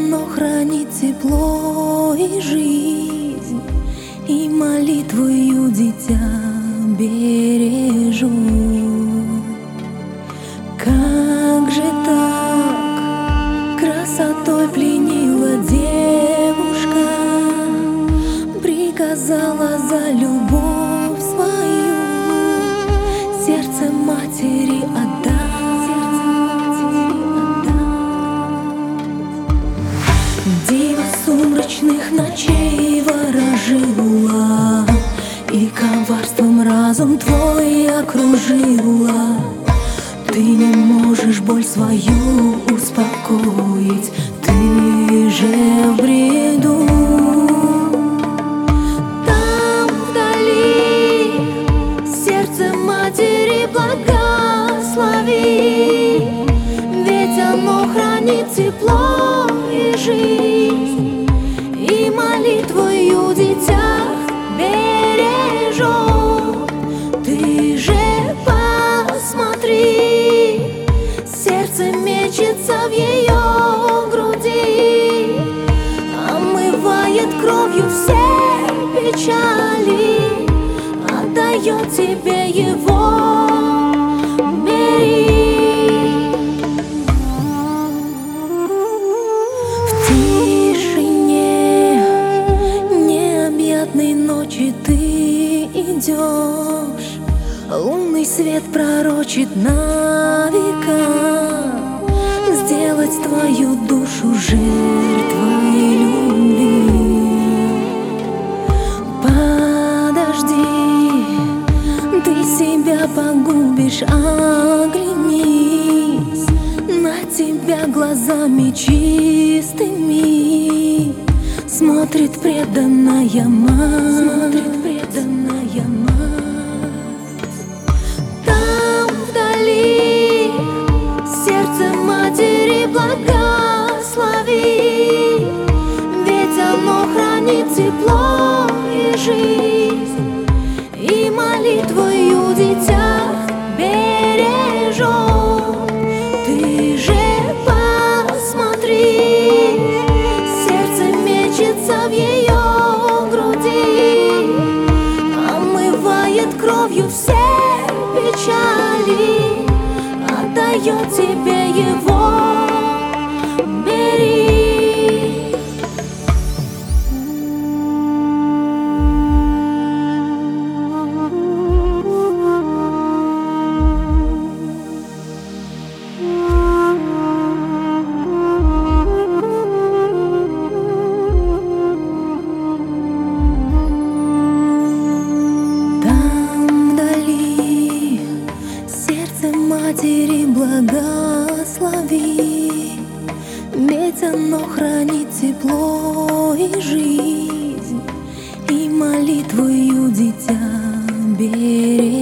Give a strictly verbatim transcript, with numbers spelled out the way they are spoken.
оно хранит тепло и жизнь, и молитвою дитя бережет. Как же так красотой пленила девушка, приказала за любовь свою сердце матери отдать. Дива сумрачных ночей ворожила, и коварством разум твой окружила. Ты не можешь боль свою успокоить, ты же в бреду. Там вдали сердце матери благослови, ведь оно хранит тепло и жизнь, и молитвою дитя бережет. Ты же посмотри, сердце мечется в ее груди, омывает кровью все печали, отдает тебе его. Бери. В тишине необъятной ночи ты идешь, лунный свет пророчит на века сделать твою душу жертвой любви. Подожди, ты себя погубишь, оглянись, на тебя глазами чистыми смотрит преданная мать, смотрит преданная мать. Там вдали сердце матери благослови, ведь оно хранит тепло и жизнь, и молитвою дитя бережет. Ты же посмотри, сердце мечется в ее груди, омывает кровью все печали, отдает тебе его. Бери. Матери благослови, ведь оно хранит тепло и жизнь, и молитвою дитя бережет.